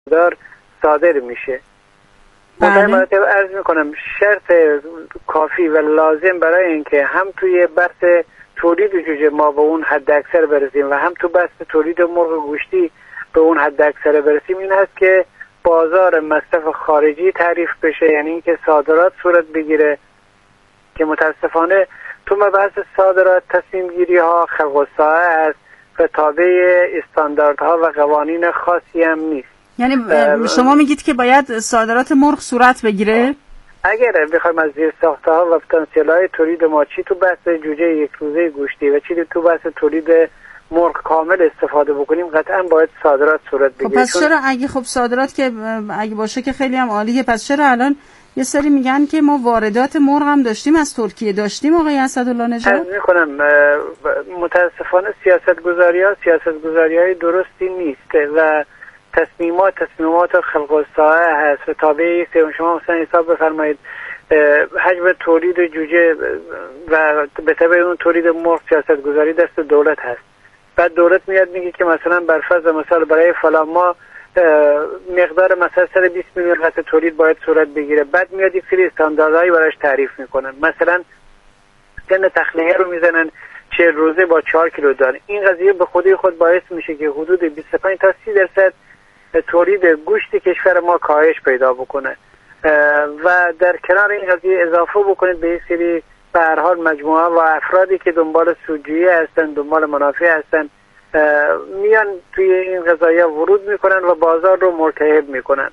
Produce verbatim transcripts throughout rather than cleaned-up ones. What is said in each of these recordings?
دار صادر میشه. بله. من عرض میکنم شرط کافی و لازم برای اینکه هم توی بحث تولید جوجه ما به اون حد اکثر برسیم و هم تو بحث تولید مرغ گوشتی به اون حد اکثر برسیم این هست که بازار مصرف خارجی تعریف بشه، یعنی اینکه صادرات صورت بگیره که متاسفانه تو مبحث صادرات تصمیم گیری ها خلق الساعه است و تابع استانداردها و قوانین خاصی هم نیست. یعنی شما میگید که باید صادرات مرغ صورت بگیره؟ اگر بخوایم از زیر ساخته ها و پتانسیل های تولید ما چی تو بحث جوجه یک روزه گوشتی و چی تو بحث تولید مرغ کامل استفاده بکنیم قطعا باید صادرات صورت بگیره. خب پس چرا اگه خب صادرات که اگه باشه که خیلی هم عالیه، پس چرا الان یه سری میگن که ما واردات مرغ هم داشتیم از ترکیه داشتیم آقای اسدالله نژاد؟ عرض میکنم متاسفانه سیاستگذاری ها سیاستگذاری های درستی نیست و تصمیمات تصمیمات خلق الساعه هست و تابع شما مثلا حساب بفرمایید حجم تولید جوجه و به تبع اون تولید مرغ سیاستگذاری دست دولت هست. بعد دولت میاد میگه که مثلا بر فرض مثال برای فلان ما مقدار مثلا صد و بیست میلیون قطعه تولید باید صورت بگیره، بعد میاد یک سری استانداردهایی براش تعریف میکنن، مثلا سن تخلیه رو میزنن چهل روزه با چهار کیلو دان. این قضیه به خودی خود باعث میشه که حدود بیست و پنج تا سی درصد تولید گوشت کشور ما کاهش پیدا بکنه و در کنار این قضیه اضافه بکنید به یک سری به هر حال مجموعه و افرادی که دنبال سودجویی هستن، دنبال منافع هستن، میان توی این قضایا ورود میکنن و بازار رو مرتهب میکنن.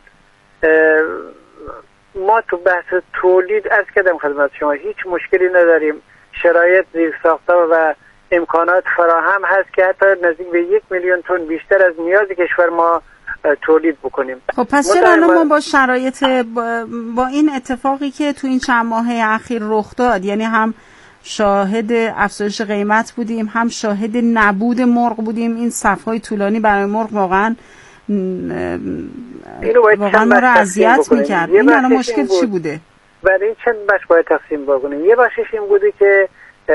ما تو بحث تولید از کدام خدمت شما هیچ مشکلی نداریم، شرایط زیر ساخته و امکانات فراهم هست که حتی نزدیک به یک میلیون تن بیشتر از نیاز کشور ما تولید بکنیم. خب پس چرا الان ما با شرایط با, با این اتفاقی که تو این چند ماه اخیر رخ داد، یعنی هم شاهد افزایش قیمت بودیم هم شاهد نبود مرغ بودیم، این صفهای طولانی برای مرغ واقعا واقعا ما رو اذیت میکرد. این الان مشکل چی بوده؟ برای این چند بخش باید تقسیم بکنیم. یه بخشش این بوده که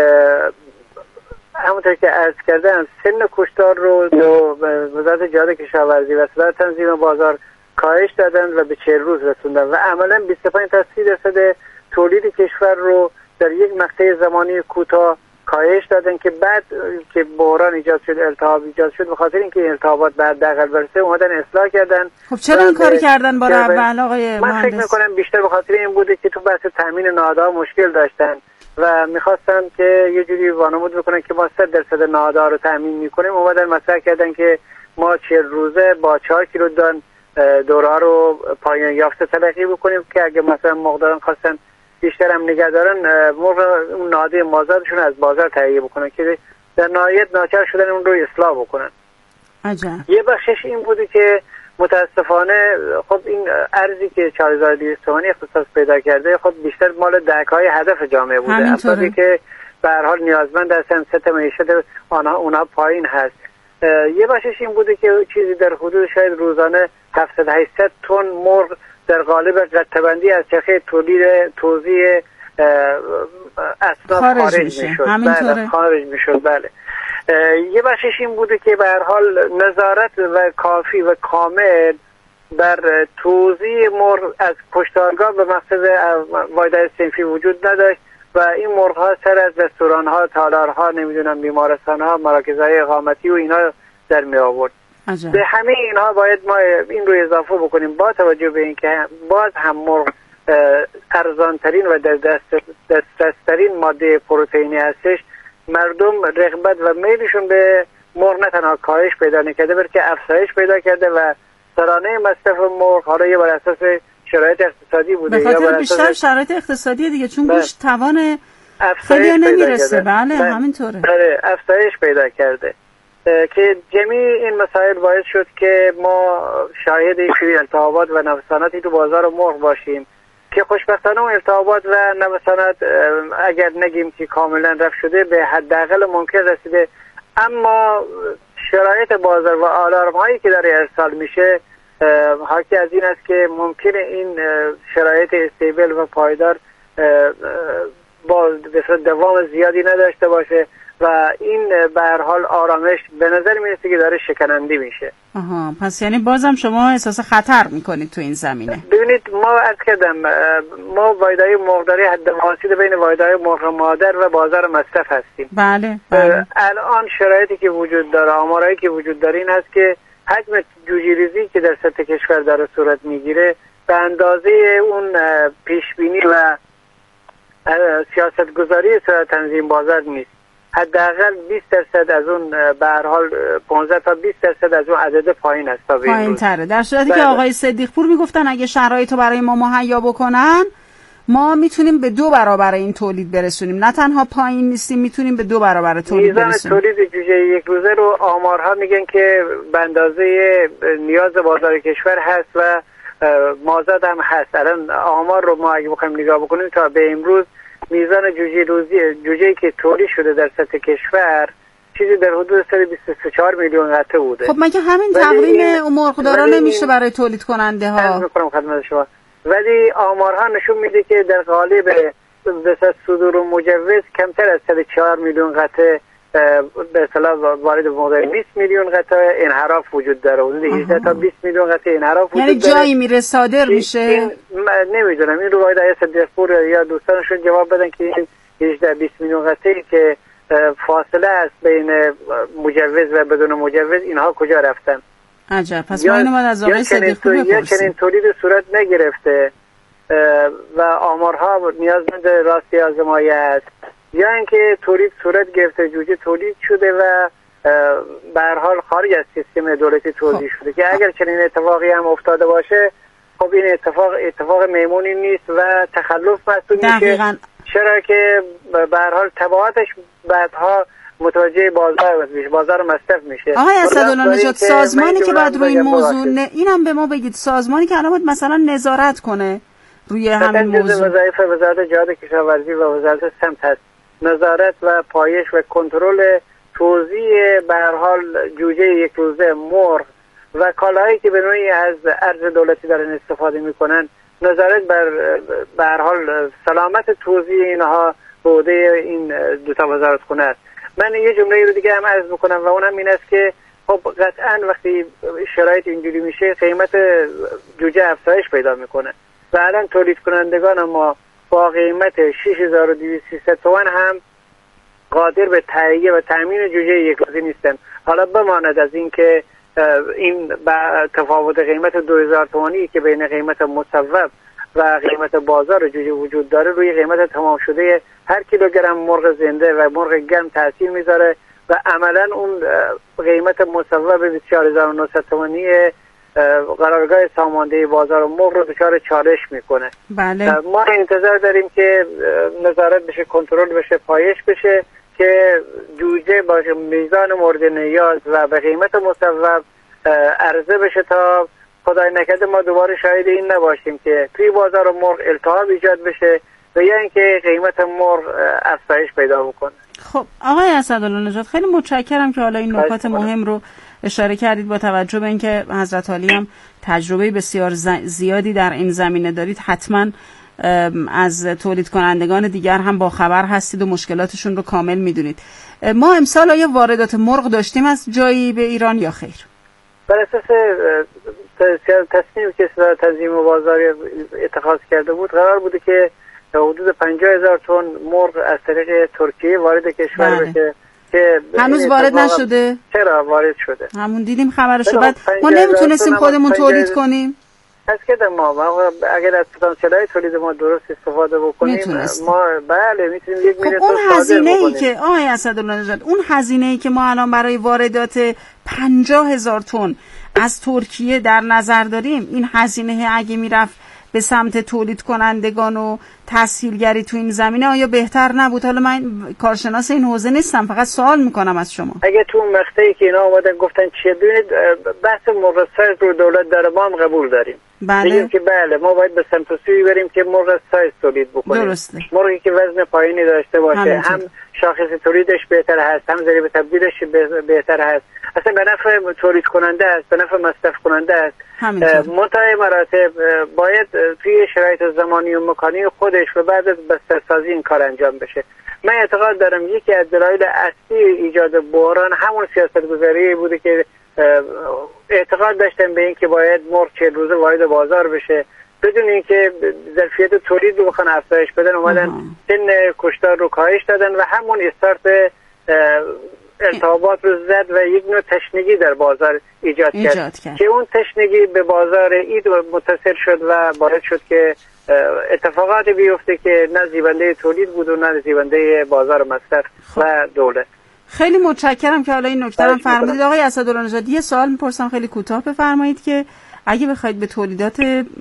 همونطور که عرض کردم سن کشتار رو وزارت جهاد کشاورزی و صدر تنظیم بازار کاهش دادن و به چهل روز رسوندن و عملا بیست و پنج تا سی درصد تولید کشور رو در یک مقطع زمانی کوتاه کاهش دادن که بعد که بحران ایجاد شد، التهاب ایجاد شد، به خاطر اینکه التهابات بعد دقل برسه اومدن اصلاح کردن. خب چرا این کاری کردن بار اول آقای من فکر میکنم بیشتر به خاطر این بوده که تو بحث تامین نهادها مشکل داشتن و میخواستن که یه جوری وانمود بکنن که ما صد درصد نهادها رو تامین میکنیم. اومدن مطرح کردن که ما چهل روزه با چهار کیلو دان دوره رو پایان یافته تلقی بکنیم که اگه مثلا مقداران خواستن بیشتر هم نگه دارن مرغ اون نهاده مازادشون از بازار تهیه بکنن که در نهایت ناچار شدن اون رو اصلاح بکنن. عجب. یه بخشش این بوده که متاسفانه خب این ارزی که چهار هزار و دویست تومانی اختصاص پیدا کرده خب بیشتر مال دهک‌های هدف جامعه بوده، افرادی که به هر حال نیازمند هستن، سطح معیشت آنها اونها پایین هست. یه بخشش این بوده که چیزی در حدود شاید روزانه هفتصد هشتصد تن مرغ در قالب قطعه‌بندی از چرخه تولید توزیع اصناف خارج میشد. بله خارج میشد. بله. یه بخشش این بوده که به هر حال نظارت و کافی و کامل بر توزیع مرغ از کشتارگاه به مقصد واحدهای صنفی وجود نداشت و این مرغ ها سر از رستوران ها، تالار ها، نمیدونم بیمارستان ها، مراکزهای اقامتی و اینا در می آورد. عجب. به همه اینها باید ما این رو اضافه بکنیم با توجه به اینکه باز هم مرغ ارزانترین و در دست دسترسترین ماده پروتئینی هستش. مردم رغبت و میلشون به مرغ نه تنها کاهش پیدا نکرده بلکه افزایش پیدا کرده و سرانه مصرف مرغ حالا یه بر اساس شرایط اقتصادی بوده به خاطر بیشتر شرایط اقتصادی دیگه، چون گوشت توان خیلی نمیرسه. بله همینطوره. بله افزایش پیدا کرده که جمعی این مسائل باعث شد که ما شاهد این التهابات و نوساناتی تو بازار مرغ باشیم که خوشبختانه اون التهابات و نوسانات اگر نگیم که کاملا رفع شده به حداقل ممکن رسیده، اما شرایط بازار و آلارم هایی که داره ارسال میشه حاکی از این است که ممکنه این شرایط استیبل و پایدار با دوام زیادی نداشته باشه و این به هر حال آرامش به نظر میرسه که داره شکننده میشه. آها، پس یعنی بازم شما احساس خطر میکنید تو این زمینه؟ ببینید ما عرض کردم ما واحدهای مرغداری حد واسط بین واحدهای مرغ مادر و بازار مصرف هستیم. بله بله. الان شرایطی که وجود داره، آمارایی که وجود داره این هست که حجم جوجه ریزی که در سطح کشور داره صورت میگیره به اندازه اون پیشبینی و سیاستگذاری تنظیم بازار نیست. حداقل بیست درصد از اون به هر حال پانزده تا بیست درصد از اون عدد پایین است تا پایین تره. در صورتی که آقای صدیق پور میگفتن اگه شرایطو برای ما مهیا بکنن ما میتونیم به دو برابر این تولید برسونیم، نه تنها پایین نیستیم، میتونیم به دو برابر تولید برسونیم. میزان تولید جوجه یک روزه رو آمارها میگن که به اندازه نیاز بازار کشور هست و مازاد هم هست. الان آمار رو ما اگه بخوایم نگاه بکنیم تا به امروز میزان جوجه روزی جوجه‌ای که تولید شده در سطح کشور چیزی در حدود صد و بیست و چهار میلیون قطعه بوده. خب مگه همین تقویم مرغدارا نمیشه برای تولید کننده ها؟ عرض می‌کنم خدمت شما. ولی آمارها نشون میده که در قالب به صدور مجوز کمتر از صد و چهار میلیون قطعه به اصطلاح وارد مقدار بیست میلیون قطعه انحراف وجود داره. حدود هجده تا بیست میلیون قطعه انحراف وجود یعنی داره. یعنی جایی میره صادر میشه؟ این نمیدونم این رو باید آقای صدیق پور یا دوستانشون جواب بدن که این هجده بیست میلیون قطعه که فاصله است بین مجوز و بدون مجوز اینها کجا رفتن؟ عجب. پس ما اینو باید از آقای صدیق پور بپرسیم. یا چنین تولید صورت نگرفته و آمارها نیازمند راستی آزمایش است، یا اینکه تولید صورت گرفته، جوجه تولید شده و به هر حال خارج از سیستم دولتی توزیع شده که اگر چنین اتفاقی هم افتاده باشه خب این اتفاق اتفاق میمونی نیست و تخلف محسوب میشه، چرا که به هر حال تبعاتش بعدها متوجه بازار میشه، بازار مصرف میشه. آقای اسدالله نژاد، سازمانی که بعد روی این موضوع نه اینم به ما بگید، سازمانی که الان مثلا نظارت کنه روی همین موضوع. وظایف وزارت جهاد کشاورزی و وزارت سمت هست نظارت و پایش و کنترل توزیع به هر حال جوجه یک روزه مرغ و کالاهایی که به نوعی از ارز دولتی دارن استفاده میکنن، نظارت بر به هر حال سلامت توزیع اینها به عهده این دو تا وزارتخونه است. من یه جمله رو دیگه هم عرض میکنم و اونم این است که خب قطعا وقتی شرایط اینجوری میشه قیمت جوجه افزایش پیدا میکنه و الان تولید کنندگان ما با قیمت شش هزار و دویست تومان هم قادر به تهیه و تامین جوجه یک روزه نیستن. حالا بماند از این که این تفاوت قیمت دو هزار تومانی که بین قیمت مصوب و قیمت بازار جوجه وجود داره روی قیمت تمام شده هر کیلوگرم مرغ زنده و مرغ گرم تاثیر میذاره و عملا اون قیمت مصوب بیست و چهار هزار و نهصد تومانی قرارگاه سامانده بازار مرغ رو دچار چالش میکنه. بله. ما انتظار داریم که نظارت بشه، کنترل بشه، پایش بشه که جوجه با میزان مورد نیاز و به قیمت مصوب عرضه بشه تا خدای نکرده ما دوباره شاهد این نباشیم که توی بازار مرغ التهاب ایجاد بشه و یا اینکه قیمت مرغ افزایش پیدا بکنه. خب آقای اسدالله نژاد، خیلی متشکرم که حالا این نکات مهم رو اشاره کردید. با توجه به اینکه حضرت عالی هم تجربه بسیار زیادی در این زمینه دارید، حتما از تولید کنندگان دیگر هم با خبر هستید و مشکلاتشون رو کامل میدونید. ما امسال آیا واردات مرغ داشتیم از جایی به ایران یا خیر؟ بر اساس تصمیمی که تنظیم بازاری اتخاذ کرده بود قرار بوده که حدود پنجاه هزار تن مرغ از طریق ترکیه وارد کشور بله. بشه که هنوز وارد نشده؟ چرا وارد شده؟ همون دیدیم خبرشو. بعد ما نمیتونستیم خودمون تولید کنیم؟ از که ما اگر از پتانسیل‌های تولید ما درست استفاده بکنیم میتونستیم. ما بله میتونیم یک خب اون هزینه ای که آقای اسدالله نژاد اون هزینه ای که ما الان برای واردات پنجاه هزار تن از ترکیه در نظر داریم، این هزینه اگه میرفت به سمت تولید کنندگان و تسهیلگری تو این زمینه آیا بهتر نبود؟ حالا من کارشناس این حوزه نیستم، فقط سوال میکنم از شما. اگه تو مقطعی که اینا اومدن گفتن چیه، ببینید بحث مرغ سایز رو دولت داره، ما هم قبول داریم. بله. میگیم که بله ما باید به سمت و سوی بریم که مرغ سایز تولید بکنیم. درسته. مرغی که وزن پایینی داشته باشه، هم شاخص تولیدش بهتر هست، هم ضریب تبدیلش بهتر هست، اصلا به نفع تولید کننده است، به نفع مصرف کننده است. منتهای مراتب باید توی شرایط زمانی و مکانی خودش و بعد از بسترسازی این کار انجام بشه. من اعتقاد دارم یکی از دلایل اصلی ایجاد بحران همون سیاستگذاری بوده که اعتقاد داشتن به این که باید مرغ چهل روزه وارد بازار بشه بدون اینکه ظرفیت تولید رو بخوان افزایش بدن، اومدن سن کشتار رو کاهش دادن و همون استارت التهابات رو زد و یک نوع تشنگی در بازار ایجاد, ایجاد کرد. کرد که اون تشنگی به بازار اید متصل شد و باعث شد که اتفاقات بیفته که نه زیبنده تولید بود و نه زیبنده بازار مصرف و دولت. خیلی متشکرم که حالا این نکته رو فرمودید. آقای اسدالله نژاد، یه سوال میپرسم خیلی کوتاه بفرمایید که اگه بخواید به تولیدات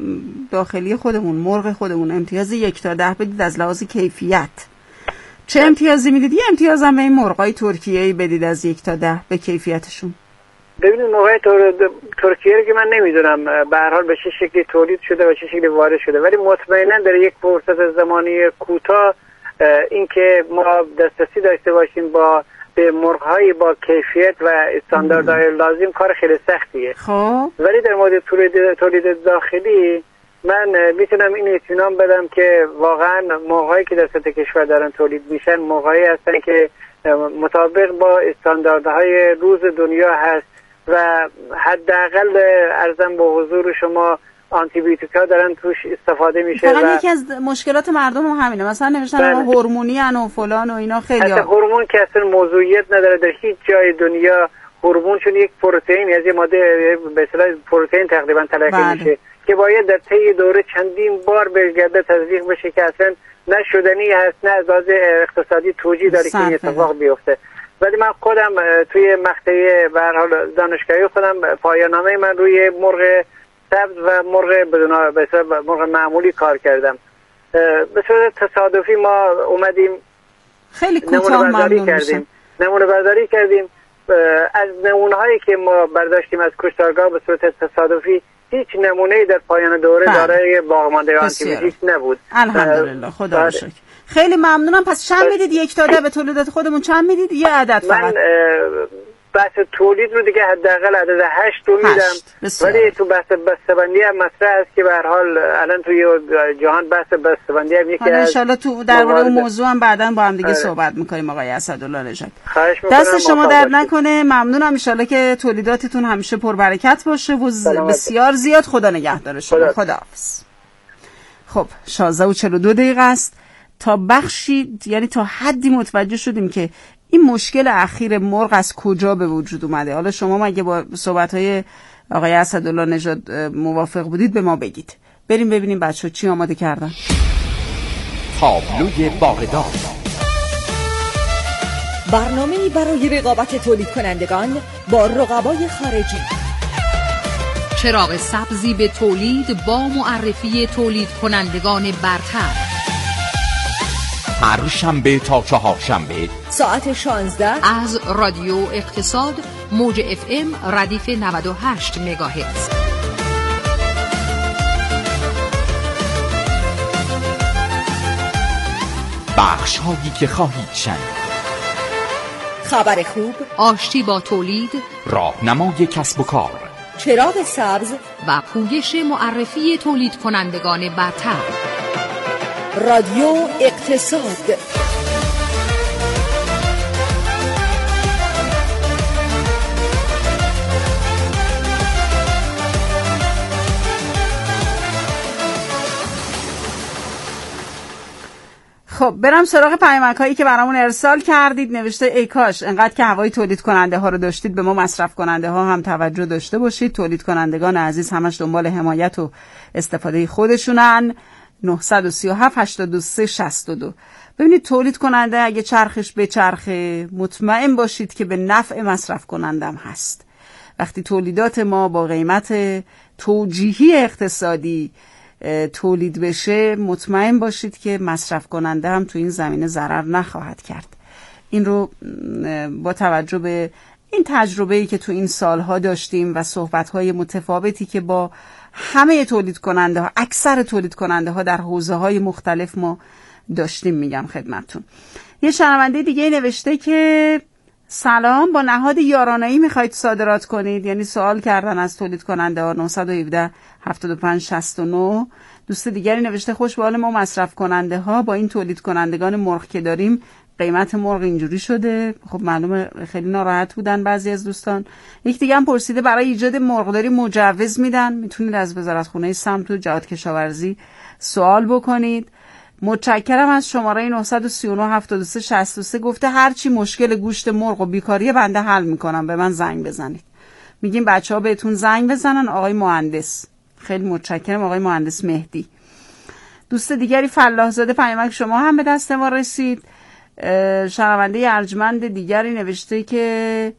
داخلی خودمون، مرغ خودمون امتیاز یک تا ده بدید از لحاظ کیفیت، چه امتیازی میدید؟ یه امتیاز هم به این مرغای ترکیه‌ای بدید از یک تا ده به کیفیتشون. ببینید مرغای ترکیه رو که من نمیدونم به هر حال به چه شکلی تولید شده و چه شکلی وارد شده، ولی مطمئنا در یک فرصت زمانی کوتاه اینکه ما دسترسی داشته باشیم با به مرغ‌های با کیفیت و استانداردهای لازم کار خیلی سختیه. خب ولی در مورد تولید تولید داخلی من میتونم این اطمینان بدم که واقعا مرغ‌هایی که در سطح کشور دارن تولید میشن مرغ‌هایی هستن که مطابق با استانداردهای روز دنیا هست و حداقل ارزم به حضور شما آنتی بیوتیکا دارن توش استفاده میشه. فقط و... یکی از مشکلات مردم هم همینه، مثلا نوشتن هورمونی ان و فلان و اینا. خیلی حتی هورمون که اصلا موضوعیت نداره در هیچ جای دنیا. هورمون چون یک پروتئین از یه ماده به اصطلاح پروتئین تقریبا تلقی میشه که باید در طی دوره چندین بار برگرده تزریق بشه که اصلا نه شدنی هست نه از لحاظ اقتصادی توجیه داره که این اتفاق بیفته. ولی من خودم توی مقطع به هر حال دانشگاهی خودم پایان‌نامه من روی مرغ سبز و مرغ بدون به حساب مرغ معمولی کار کردم. به صورت تصادفی ما اومدیم خیلی کوتاه ممنون کردیم نمونه برداری کردیم از نمونه هایی که ما برداشتیم از کشتارگاه به صورت تصادفی هیچ نمونه‌ای در پایان دوره دارای باقی‌مانده آنتیبیوتیک نبود. الحمدلله خدا رو شکر. خیلی ممنونم. پس چند میدید یک تا ده به تولیدات خودمون؟ چند میدید؟ یه عدد فقط. من بحث تولید رو دیگه حداقل عدد هشت رو میدم، ولی تو بحث بسته‌بندی هم مطرح است که به هر حال الان توی جهان بحث بسته‌بندی هم یکی از ان شاءالله تو درباره اون موضوع هم بعداً با هم دیگه آره. صحبت می‌کنیم. آقای اسدالله نژاد دست شما درد نکنه. ممنونم. ان شاءالله که تولیداتتون همیشه پربرکت باشه و بسیار زیاد. خدا نگهدار شما. خداحافظ. خب شازده و چهل و دو دقیقه است. تا بخشی یعنی تا حدی متوجه شدیم که این مشکل اخیر مرغ از کجا به وجود اومده. حالا شما مگه با صحبت‌های آقای اسدالله نژاد موافق بودید به ما بگید. بریم ببینیم بچه‌ها چی آماده کردن. تابلوی باغدار، برنامه‌ای برای رقابت تولید کنندگان با رقبای خارجی. چراغ سبزی به تولید با معرفی تولید کنندگان برتر. هر شنبه تا چهار شنبه ساعت شانزده از رادیو اقتصاد موج اف ام ردیف نود و هشت مگاهرتز. بخش هایی که خواهید شنید: خبر خوب، آشتی با تولید، راهنمای کسب و کار، چراغ سبز و پویش معرفی تولید کنندگان برتر. رادیو اقتصاد. خب برم سراغ پیامک هایی که برامون ارسال کردید. نوشته ای کاش انقدر که هوای تولید کننده ها رو داشتید به ما مصرف کننده ها هم توجه داشته باشید. تولید کنندگان عزیز همش دنبال حمایت و استفاده خودشونن. نه سه هفت هشت سه شش دو. ببینید تولید کننده اگه چرخش به چرخه مطمئن باشید که به نفع مصرف کنندم هست. وقتی تولیدات ما با قیمت توجیهی اقتصادی تولید بشه مطمئن باشید که مصرف کننده هم تو این زمینه ضرر نخواهد کرد. این رو با توجه به این تجربه‌ای که تو این سالها داشتیم و صحبت‌های متفاوتی که با همه تولید کننده ها، اکثر تولید کننده ها در حوزه های مختلف ما داشتیم میگم خدمتتون. یه شنونده دیگه نوشته که سلام، با نهاد یارانه‌ای میخواید صادرات کنید؟ یعنی سوال کردن از تولید کننده ها. نه یک هفت هفتاد و پنج شصت و نه. دوست دیگری نوشته خوش به حال ما مصرف کننده ها، با این تولید کنندگان مرغ که داریم قیمت مرغ اینجوری شده. خب معلومه خیلی ناراحت بودن بعضی از دوستان. یک دیگه هم پرسیده برای ایجاد مرغداری مجوز میدن؟ میتونید از وزارتخونه سمت و جهاد کشاورزی سوال بکنید. متشکرم از شماره نه سه نه هفتاد و سه شصت و سه. گفته هرچی مشکل گوشت مرغ و بیکاری بنده حل میکنم، به من زنگ بزنید. میگیم بچه ها بهتون زنگ بزنن. آقای مهندس. خیلی متشکرم آقای مهندس مهدی. دوست دیگری فلاحزاده پیامک شما هم به دست ما رسید. شنونده ارجمند دیگری نوشته که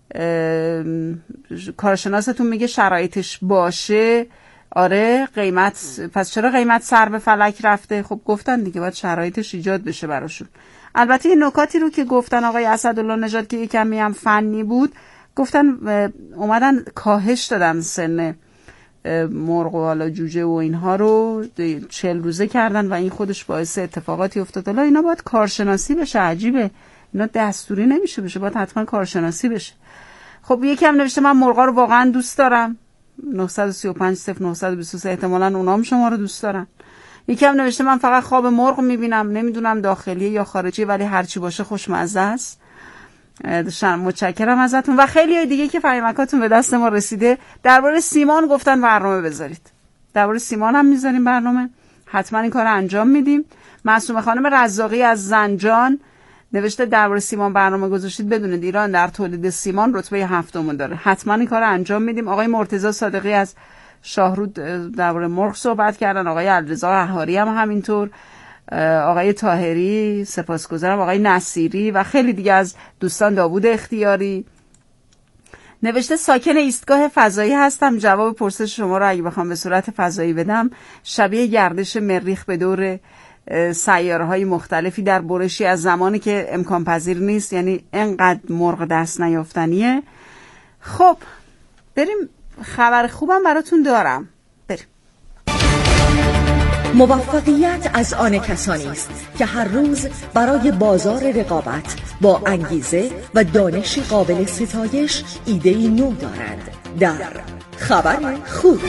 کارشناستون میگه شرایطش باشه. آره قیمت، پس چرا قیمت سر به فلک رفته؟ خب گفتن دیگه باید شرایطش ایجاد بشه براشون. البته این نکاتی رو که گفتن آقای اسدالله نژاد که یکمی هم فنی بود، گفتن اومدن کاهش دادن سن مرغ و حالا جوجه و اینها رو چهل روزه کردن و این خودش باعث اتفاقاتی افتاد. حالا اینا باید کارشناسی بشه. عجیبه اینا دستوری نمیشه بشه، باید حتما کارشناسی بشه. خب یکی هم نوشته من مرغا رو واقعا دوست دارم. نه سه پنج صفر نه دو سه احتمالاً اونام شما رو دوست دارن. یکی هم نوشته من فقط خواب مرغ میبینم، نمیدونم داخلی یا خارجی ولی هرچی باشه خوشمزه است. متشکرم ازتون. و خیلی دیگه که پیامکاتون به دست ما رسیده درباره سیمان گفتن برنامه بذارید. درباره سیمان هم میذاریم برنامه، حتما این کار انجام میدیم. معصومه خانم رزاقی از زنجان نوشته درباره سیمان برنامه گذاشتید، بدونید ایران در تولید سیمان رتبه هفتم داره، حتما این کار انجام میدیم. آقای مرتضی صادقی از شاهرود درباره مرغ صحبت کردن، آقای علیرضا احاری هم همینطور، آقای طاهری سپاسگزارم، آقای نصیری و خیلی دیگه از دوستان. داوود اختیاری نوشته ساکن ایستگاه فضایی هستم. جواب پرسش شما رو اگه بخوام به صورت فضایی بدم، شبیه گردش مریخ به دور سیاره‌های مختلفی در برشی از زمانی که امکان پذیر نیست، یعنی انقدر مرغ دست نیافتنیه. خب بریم، خبر خوبم براتون دارم. بریم. موفقیت از آن کسانی است که هر روز برای بازار رقابت با انگیزه و دانش قابل ستایش ایده‌ای نو دارند. در خبر خوب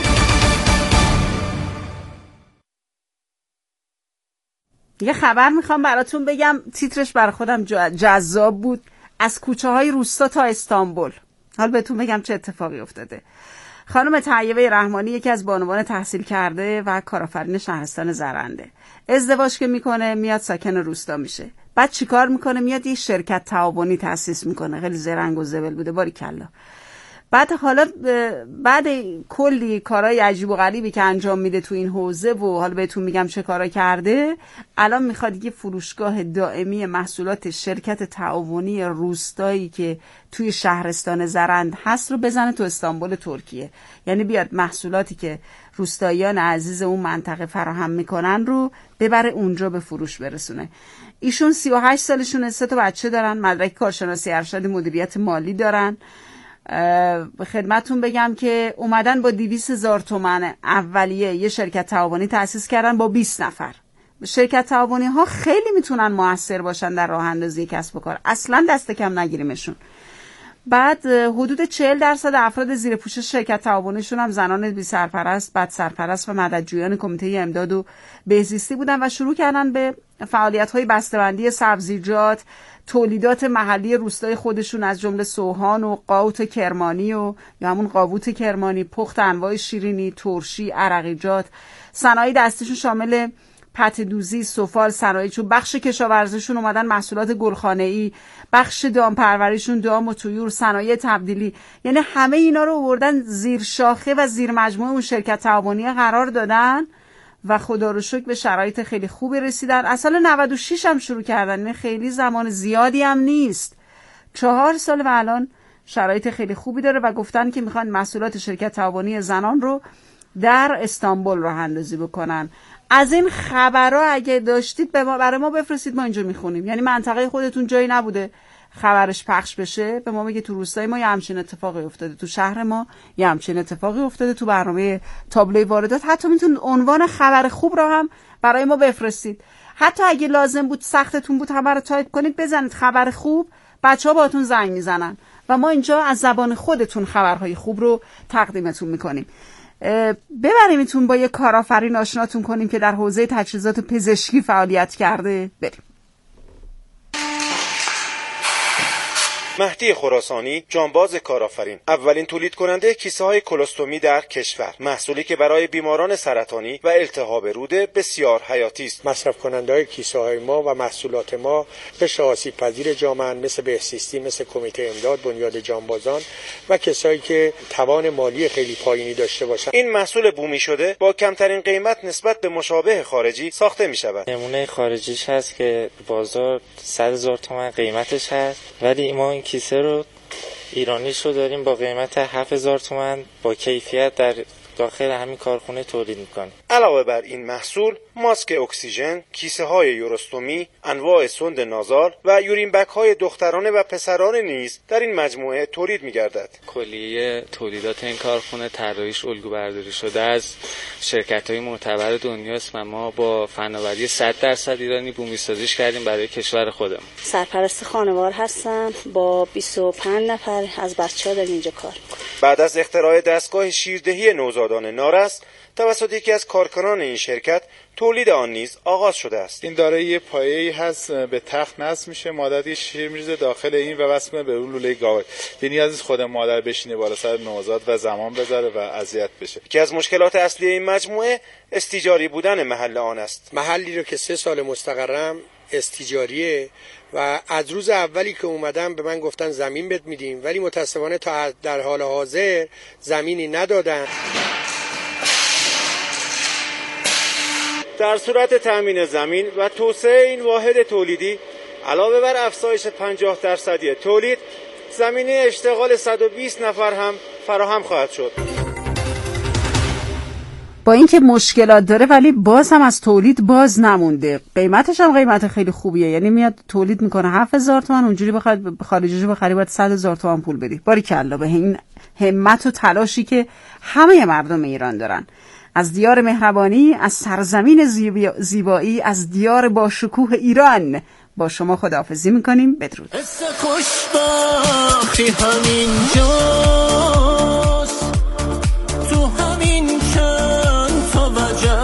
یه خبر میخوام براتون بگم، تیترش برای خودم جذاب بود. از کوچه های روستا تا استانبول. حال بهتون بگم چه اتفاقی افتاده. خانم طیبه رحمانی یکی از بانوان تحصیل کرده و کارآفرین شهرستان زرنده، ازدواج که میکنه میاد ساکن روستا میشه. بعد چیکار میکنه؟ میاد یه شرکت تعاونی تأسیس میکنه. خیلی زرنگ و زبل بوده، باریکلا. بعد حالا بعد کلی کارهای عجیب و غریبی که انجام میده تو این حوزه و حالا بهتون میگم چه کارا کرده، الان میخواد یه فروشگاه دائمی محصولات شرکت تعاونی روستایی که توی شهرستان زرند هست رو بزنه تو استانبول ترکیه. یعنی بیاد محصولاتی که روستاییان عزیز اون منطقه فراهم میکنن رو ببره اونجا به فروش برسونه. ایشون سی و هشت سالشونه، سه تا بچه دارن، مدرک کارشناسی ارشد مدیریت مالی دارن. خدمتون بگم که اومدن با دویست هزار تومان اولیه یه شرکت تعاونی تأسیس کردن با بیست نفر. شرکت تعاونی ها خیلی میتونن موثر باشن در راه اندازی کسب و کار، اصلا دست کم نگیریمشون. بعد حدود چهل درصد افراد زیر پوشش شرکت تعاونیشون هم زنان بی سرپرست، بد سرپرست و مددجویان کمیته امداد و بهزیستی بودن و شروع کردن به فعالیت‌های بسته‌بندی سبزیجات، تولیدات محلی روستای خودشون از جمله سوهان و قاوت کرمانی و یا همون قاووت کرمانی، پخت انواع شیرینی، ترشی، عرقیجات. صنایع دستیشون شامل پته دوزی، سفال، صنایع چوب. بخش کشاورزیشون اومدن محصولات گلخانه‌ای، بخش دام پروریشون دام و طیور، صنایع تبدیلی. یعنی همه اینا رو آوردن زیر شاخه و زیر مجموعه اون شرکت تعاونی قرار دادن و خدا رو شکر به شرایط خیلی خوبی رسیدن. از سال نود و شش هم شروع کردن، نه خیلی زمان زیادی هم نیست، چهار سال و الان شرایط خیلی خوبی داره و گفتن که میخوان محصولات شرکت تعاونی زنان رو در استانبول راه اندازی بکنن. از این خبرها اگه داشتید به ما برای ما بفرستید، ما اینجا میخونیم. یعنی منطقه خودتون جایی نبوده خبرش پخش بشه، به ما بگید تو روستای ما یه همچین اتفاقی افتاده، تو شهر ما یه همچین اتفاقی افتاده، تو برنامه تابلوی واردات. حتی میتونید عنوان خبر خوب را هم برای ما بفرستید. حتی اگه لازم بود سختتون بود همه رو تایپ کنید، بزنید خبر خوب، بچه‌ها باهاتون زنگ میزنن و ما اینجا از زبان خودتون خبرهای خوب رو تقدیمتون میکنیم. ببریمتون با یه کارآفرین آشناتون کنیم که در حوزه تجهیزات پزشکی فعالیت کرده. بریم. مهدی خراسانی، جانباز کارآفرین، اولین تولید کننده کیسه های کلوستومی در کشور، محصولی که برای بیماران سرطانی و التهاب روده بسیار حیاتی است. مصرف کننده های کیسه های ما و محصولات ما قشر آسیب پذیر جامعه مثل بهزیستی، مثل کمیته امداد، بنیاد جانبازان و کسایی که توان مالی خیلی پایینی داشته باشند. این محصول بومی شده با کمترین قیمت نسبت به مشابه خارجی ساخته می شود. نمونه خارجیش هست که بازار صد هزار تومان قیمتش هست، ولی ما این کیسه رو ایرانیش رو داریم با قیمت هفت هزار تومان با کیفیت در داخل همین کارخونه تولید میکنیم. علاوه بر این محصول، ماسک اکسیژن، کیسه های یوروستومی، انواع سوند نازال و یورین بک های دخترانه و پسرانه نیز در این مجموعه تولید میگردد. کلیه تولیدات این کارخونه طراحیش الگو برداری شده از شرکت های معتبر دنیاست و ما با فناوری صد درصد ایرانی بومی سازیش کردیم برای کشور خودمون. سرپرست خانوار هستم، با بیست و پنج نفر از بچه‌ها داریم اینجا کار می‌کنیم. بعد از اختراع دستگاه شیردهی نوزادان نارس توسط یکی از کارکنان این شرکت، تولید آن نیز آغاز شده است. این داره یه پایه‌ای هست به تخت نصب میشه، مادر یه شیر میریزه داخل این و وصل میکنه به اون لوله گاو. یعنی نیاز خود مادر بشینه بالا سر نوزاد و زمان بذاره و اذیت بشه. یکی از مشکلات اصلی این مجموعه استیجاری بودن محل آن است. محلی رو که سه سال مستقرم استیجاریه و از روز اولی که اومدم به من گفتن زمین بهت میدیم، ولی متاسفانه تا در حال حاضر زمینی ندادن. در صورت تأمین زمین و توسعه این واحد تولیدی، علاوه بر افزایش پنجاه درصدی تولید، زمینه اشتغال صد و بیست نفر هم فراهم خواهد شد. با اینکه مشکلات داره ولی باز هم از تولید باز نمونده. قیمتش هم قیمت خیلی خوبیه، یعنی میاد تولید میکنه هفت هزار تومان، اونجوری بخواد خارجیش بخری باید صد هزار تومان پول بدی. باریکلا به این همت و تلاشی که همه مردم ایران دارن. از دیار مهربانی، از سرزمین زیبایی، از دیار با شکوه ایران با شما خداحافظی میکنیم. بدرود. خوشبختی همین جاست، تو همین چند تا وجب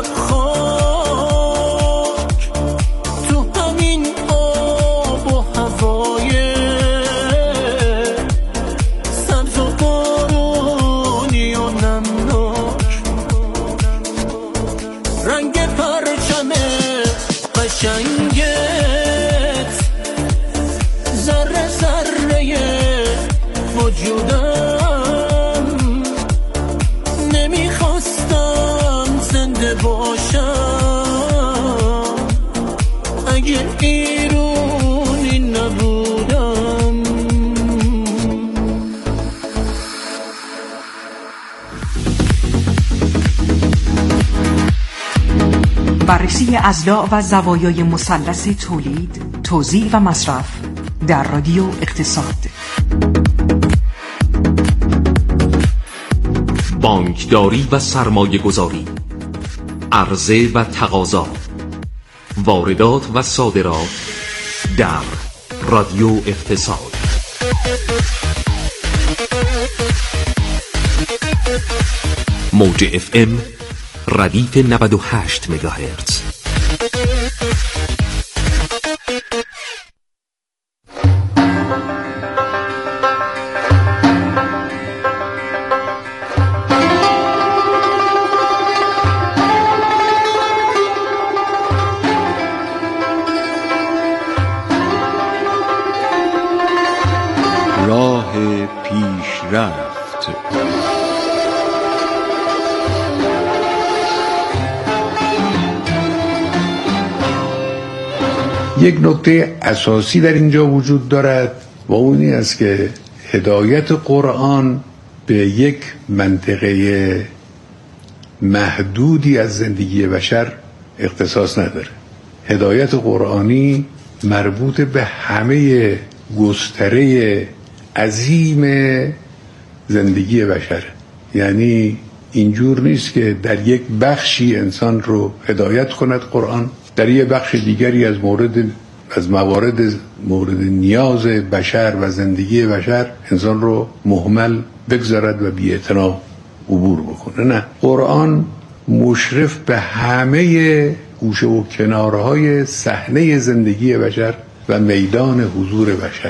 خاک، تو همین آب و هوای سبز و بارونی و نمناک، رنگ پرچم قشنگت ذره ذره وجودم، نمیخواستم زنده باشم اگه ایرونی نبودم. بررسی اضلاع و زوایای مثلث تولید، توزیع و مصرف در رادیو اقتصاد. بانکداری و سرمایه گذاری، عرضه و تقاضا، واردات و صادرات در رادیو اقتصاد. موج اف ام ردیف نود و هشت مگاهرتز. راه پیشرفت. یک نکته اساسی در اینجا وجود دارد و اون این است که هدایت قرآن به یک منطقه محدودی از زندگی بشر اختصاص نداره. هدایت قرآنی مربوط به همه گستره عظیم زندگی بشر. یعنی اینجور نیست که در یک بخشی انسان رو هدایت کند قرآن، در یک بخش دیگری از مورد از موارد مورد نیاز بشر و زندگی بشر انسان رو مهمل بگذارد و بی‌اعتنا عبور بکنه. نه، قرآن مشرف به همه گوشه و کنارهای صحنه زندگی بشر و میدان حضور بشر،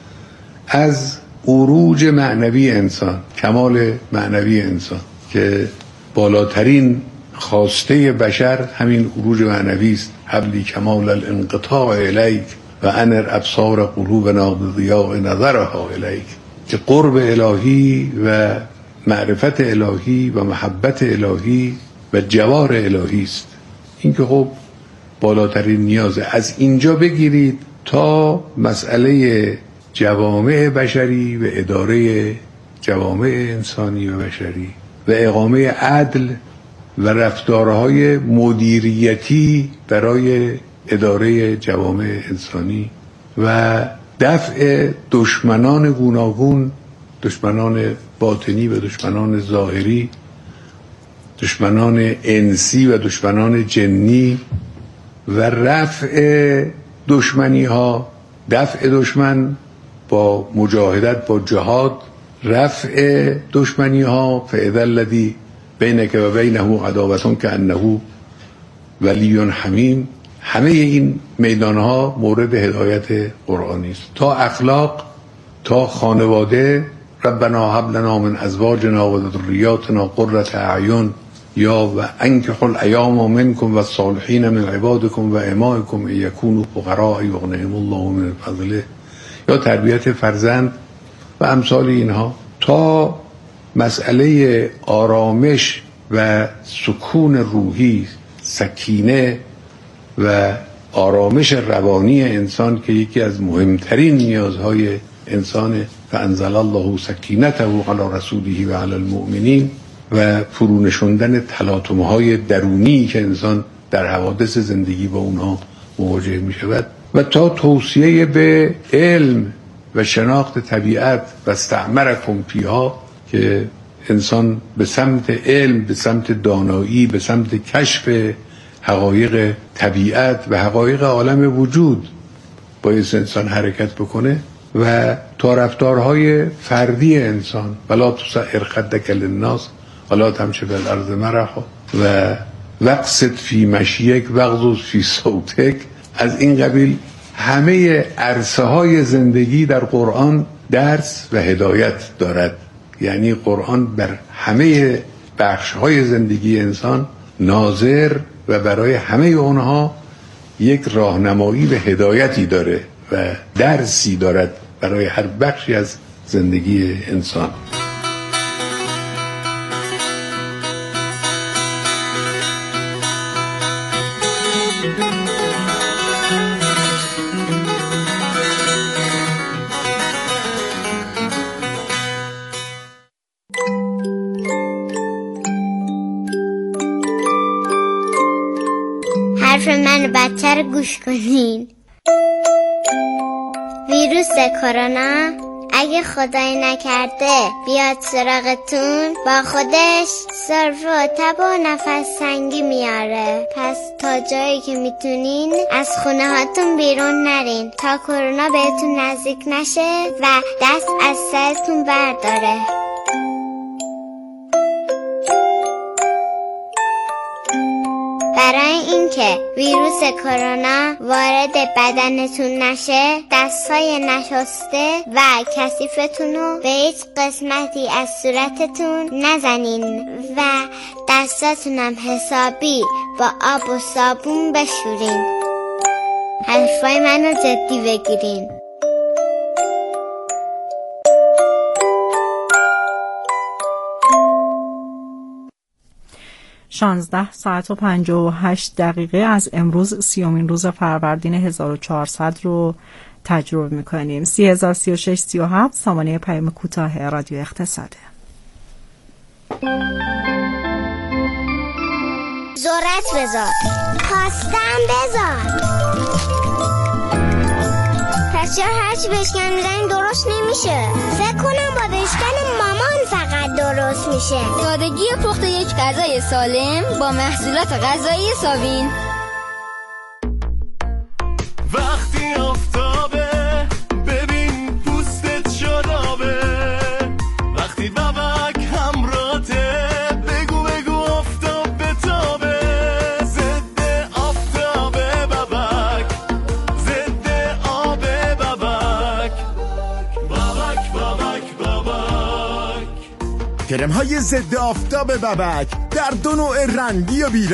از عروج معنوی انسان، کمال معنوی انسان که بالاترین خواسته بشر همین عروج معنوی است. حبلی کمال الانقطاع الیک و انر ابصار قلوبنا بضیاء نظرها الیک، که قرب الهی و معرفت الهی و محبت الهی و جوار الهی است. این که خب بالاترین نیازه. از اینجا بگیرید تا مسئله جوامع بشری و اداره جوامع انسانی و بشری و اقامه عدل و رفتارهای مدیریتی برای اداره جوامع انسانی و دفع دشمنان گوناگون، دشمنان باطنی و دشمنان ظاهری، دشمنان انسی و دشمنان جنی و رفع دشمنی ها، دفع دشمن با مجاهدت، با جهاد، رفع دشمنی ها. فاذا الذی بینک و بینه عداوة کأنه ولی حمیم. همه این میدان ها مورد هدایت قرآنی است، تا اخلاق، تا خانواده. ربنا هب لنا من ازواجنا و ذریاتنا قرة اعین، یا و انکحوا الایام منکم و الصالحین من عبادکم و امائکم ان یکونوا فقراء یغنیهم الله من فضله، یا تربیت فرزند و امثال اینها، تا مسئله آرامش و سکون روحی، سکینه و آرامش روانی انسان که یکی از مهمترین نیازهای انسان. فانزل الله سکینته علی رسوله و علی المؤمنین، و فرونشوندن تلاطم‌های درونی که انسان در حوادث زندگی با اونها مواجه می شود، و تا توصیه به علم و شناخت طبیعت و استعمرکم فیها، که انسان به سمت علم، به سمت دانایی، به سمت کشف حقایق طبیعت و حقایق عالم وجود باید انسان حرکت بکنه، و تا رفتارهای فردی انسان، ولا تسعر خدک للناس ولا تمشی فی الارض مرحا و واقصد فی مشیک واغضض فی صوتک. از این قبیل همه عرصه های زندگی در قرآن درس و هدایت دارد. یعنی قرآن بر همه بخش های زندگی انسان ناظر و برای همه اونها یک راهنمایی و هدایتی داره و درسی دارد برای هر بخشی از زندگی انسان. حرف من بچه رو گوش کنین. ویروس کرونا اگه خدای نکرده بیاد سراغتون، با خودش سرفه و تب و نفس تنگی میاره. پس تا جایی که میتونین از خونه هاتون بیرون نرین تا کرونا بهتون نزدیک نشه و دست از سرتون برداره. برای اینکه ویروس کرونا وارد بدنتون نشه، دستای نشسته و کثیفتون رو به هیچ قسمتی از صورتتون نزنین و دستاتون هم حسابی با آب و صابون بشورین. حرفای منو جدی بگیرین. شانزده ساعت و پنجاه و هشت دقیقه از امروز سیومین روز فروردین هزار و چهارصد رو تجربه میکنیم. سی هزار سی و شش سی و هفت سامانه پیام کوتاه رادیو اقتصاده. ذرت بذار، پاستم بذار. پس چرا هرچی بشکن میزنی درست نمیشه؟ فکر کنم با بشکن مامان فقط درست میشه. سادگی پخت یک غذای سالم با محصولات غذایی ساوین. وقتی آفتابه ببین پوستت شدابه وقتی بابک همراته بگو بگو آفتاب بتابه ضد آفتابه بابک ضد آب بابک بابک بابک بابک کرم های ضد آفتاب بابک در دو نوع رنگی و بیرنگ